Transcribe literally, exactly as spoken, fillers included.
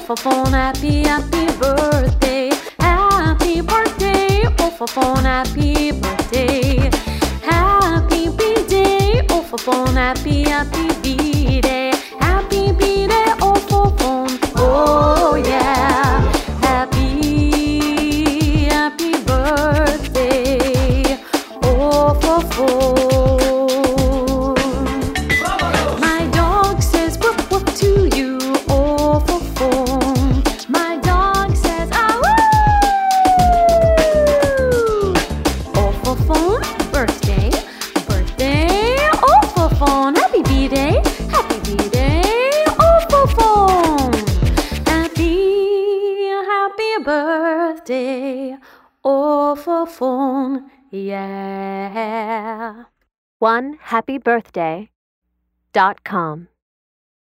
Ofaphone, happy, happy birthday. Happy birthday, Ofaphone, happy birthday. Happy B-Day, Ofaphone, happy, happy B-Day. Happy B-Day, Ofaphone, oh yeah. Happy, happy birthday, Ofaphone. My dog says whoop whoop to you, Ofaphone. My dog says ah woo. Ofaphone, birthday, birthday, Ofaphone. Happy B-Day, happy B-Day, Ofaphone. Happy, happy birthday, Ofaphone, yeah. one happy birthday dot com